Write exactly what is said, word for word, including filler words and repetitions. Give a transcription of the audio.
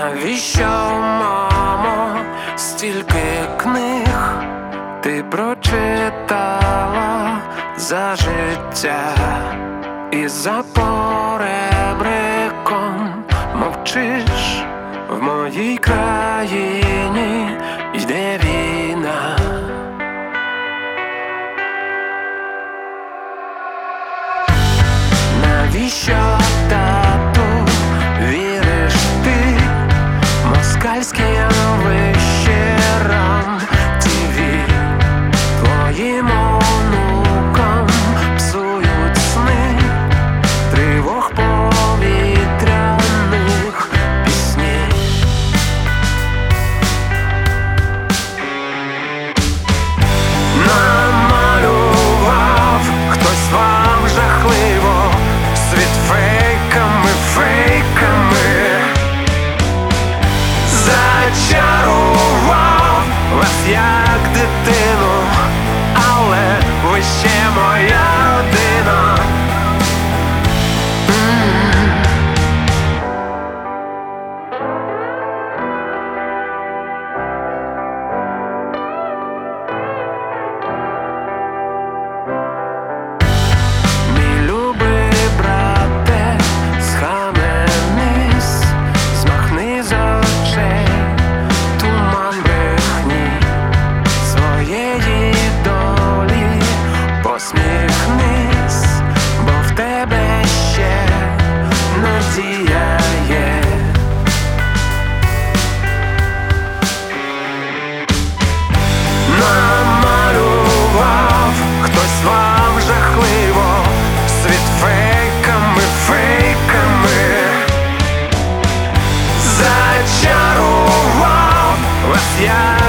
Навіщо, мамо, стільки книг ти прочитала за життя, і за поребриком мовчиш? В моїй країні йде війна. Навіщо, тату, віриш ти москальським вечорам ТІВІ? Твоїм онукам псують сни тривог повітряних пісні. Намалював хтось вам жахливо світ фейками, фейками, зачарував вас як дитину, але ви ще моя родина. Мій любий брате, схаменись, змахни з очей туман брехні своєї долі, посміхнись, бо в тебе ще надія є. Намалював хтось вам жахливо світ фейками, фейками, зачарував вас я